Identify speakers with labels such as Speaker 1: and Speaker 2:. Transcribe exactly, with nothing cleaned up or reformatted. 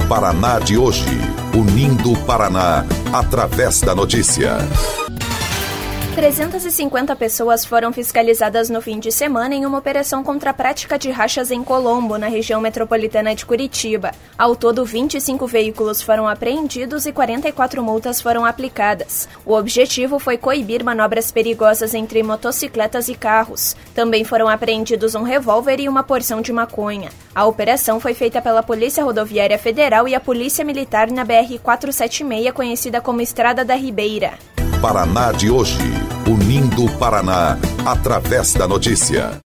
Speaker 1: Paraná de hoje, unindo o Paraná através da notícia.
Speaker 2: trezentas e cinquenta pessoas foram fiscalizadas no fim de semana em uma operação contra a prática de rachas em Colombo, na região metropolitana de Curitiba. Ao todo, vinte e cinco veículos foram apreendidos e quarenta e quatro multas foram aplicadas. O objetivo foi coibir manobras perigosas entre motocicletas e carros. Também foram apreendidos um revólver e uma porção de maconha. A operação foi feita pela Polícia Rodoviária Federal e a Polícia Militar na B R quatrocentos e setenta e seis, conhecida como Estrada da Ribeira.
Speaker 1: Paraná de hoje, unindo o Paraná através da notícia.